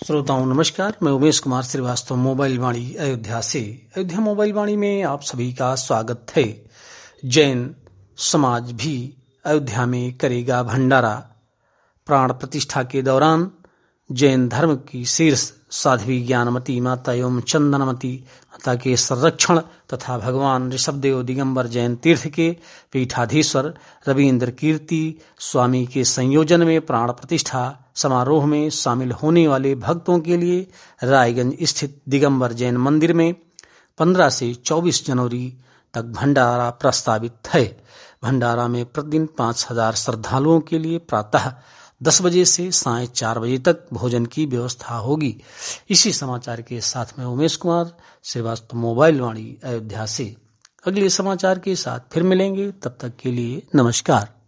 श्रोताओं नमस्कार। मैं उमेश कुमार श्रीवास्तव मोबाइल वाणी अयोध्या से। अयोध्या मोबाइल वाणी में आप सभी का स्वागत है। जैन समाज भी अयोध्या में करेगा भंडारा। प्राण प्रतिष्ठा के दौरान जैन धर्म की शीर्ष साध्वी ज्ञानमती माता एवं चंदनमती माता के संरक्षण तथा भगवान ऋषभदेव दिगंबर जैन तीर्थ के पीठाधीश्वर रविंद्र कीर्ति स्वामी के संयोजन में प्राण प्रतिष्ठा समारोह में शामिल होने वाले भक्तों के लिए रायगंज स्थित दिगंबर जैन मंदिर में 15 से 24 जनवरी तक भंडारा प्रस्तावित है। भंडारा में प्रतिदिन 5000 श्रद्धालुओं के लिए प्रातः 10 बजे से साय 4 बजे तक भोजन की व्यवस्था होगी। इसी समाचार के साथ में उमेश कुमार श्रीवास्तव मोबाइल वाणी अयोध्या से। अगले समाचार के साथ फिर मिलेंगे, तब तक के लिए नमस्कार।